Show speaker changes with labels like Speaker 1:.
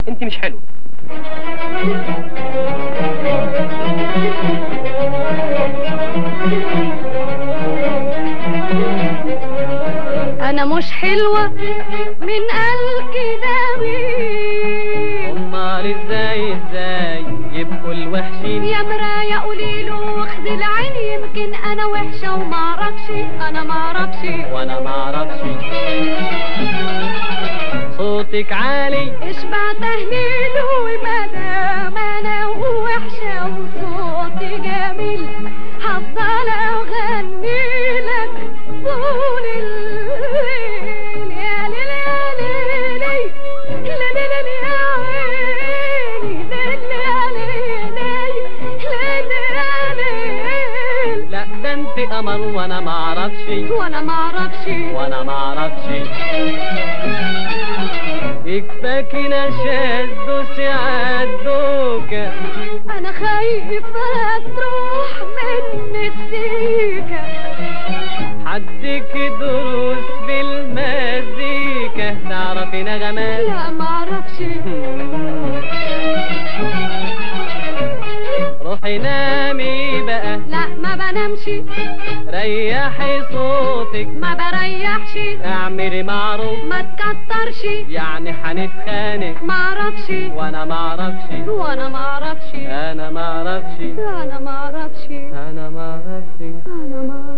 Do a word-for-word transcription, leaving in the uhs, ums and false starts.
Speaker 1: انت مش حلوه.
Speaker 2: انا مش حلوه من قال كده مين؟
Speaker 1: امال ازاي ازاي يبقوا الوحشين؟
Speaker 2: يا مرايه قوليله واخذ العين، يمكن انا وحشه ومعرفش. انا معرفش
Speaker 1: وانا معرفش. صوتك عالي
Speaker 2: اشبع تهليل، ومادام انا وحشه وصوتي جميل هفضل اغني لك طول الليل. يا ليل يا ليلي يا ليل يا عيني، ليل يا ليلي ليل يا ليل.
Speaker 1: لا ده انت قمر وانا معرفش.
Speaker 2: وانا معرفش
Speaker 1: وانا معرفش. يكفاكي نشاز دوسي عالدوكة،
Speaker 2: انا خايفة تروح مني السيكة.
Speaker 1: حدك دروس بالمزيكا، تعرفي نغمات؟
Speaker 2: لا معرفش.
Speaker 1: روحي نامي بقى.
Speaker 2: لا ما بنامش.
Speaker 1: ريحي صوتك.
Speaker 2: ما بريحش.
Speaker 1: اعملي معروف
Speaker 2: ما تكترش.
Speaker 1: يعني حنتخانق.
Speaker 2: معرفش
Speaker 1: وانا معرفش.
Speaker 2: وانا معرفش.
Speaker 1: انا معرفش.
Speaker 2: انا معرفش.
Speaker 1: انا معرفش.
Speaker 2: انا معرفش.